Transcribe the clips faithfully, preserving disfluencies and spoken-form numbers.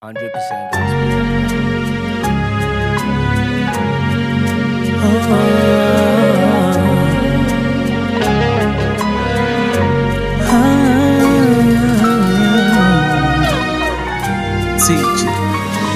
one hundred percent gospel. Teach it.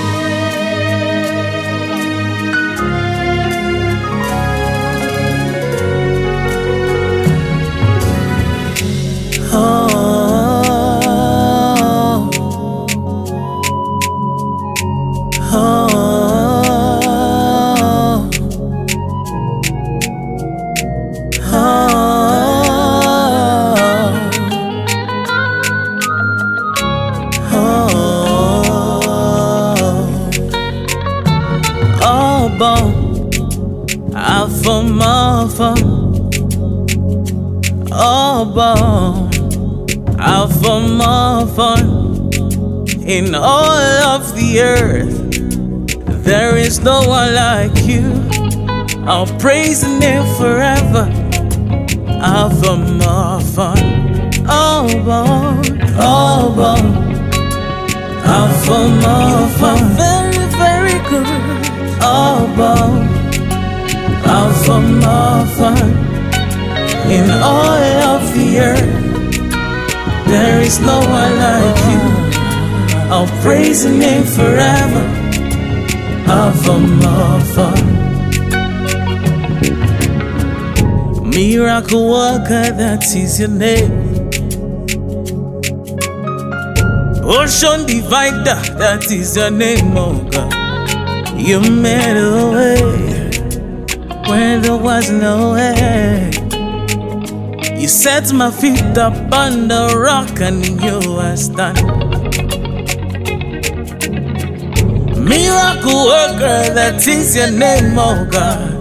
Alpha, Alpha, Alpha, Alpha, Alpha. In all of the earth, there is no one like you. I'll praise the name forever. Alpha, Alpha, Alpha, Alpha, Alpha, Alpha. You're very, very good. Alpha. Alpha, Alpha, in all of the earth, there is no one like you. I'll praise your name forever. Alpha, Alpha, miracle worker, that is your name. Ocean divider, that is your name, oh God. You made a way when there was no way. You set my feet up on the rock and you are stand. Miracle worker, that is your name, oh God.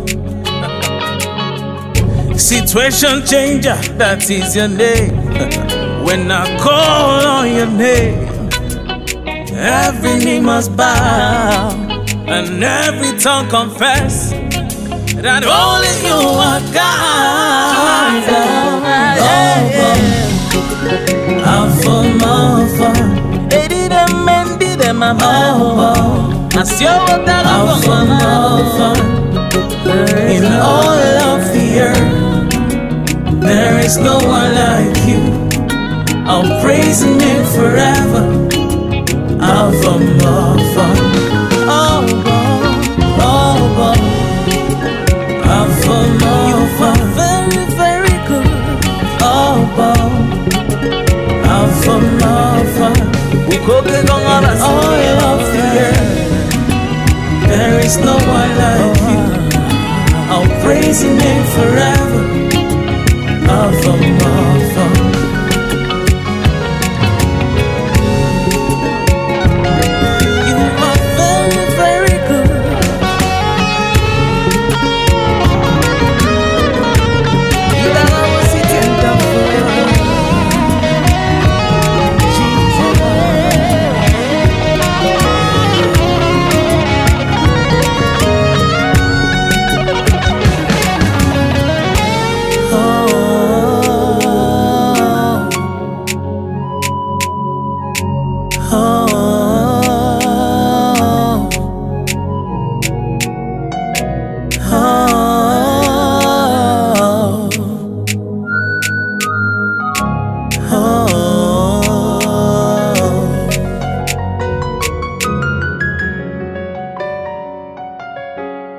Situation changer, that is your name. When I call on your name, every knee must bow and every tongue confess that only you are God. Alpha, Alpha, Eddie them men did them a Alpha, Alpha, Alpha. In all of the earth, there is no one like you. I'll praise your name forever. Alpha, Alpha, Alpha, Alpha. Alpha, Alpha, very, very good. Alpha, Alpha, Alpha. We could get on us all of the earth. There is no one like you. I'll praise your name forever. Alpha, Alpha.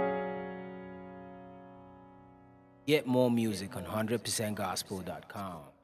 Get more music on one hundred percent gospel dot com.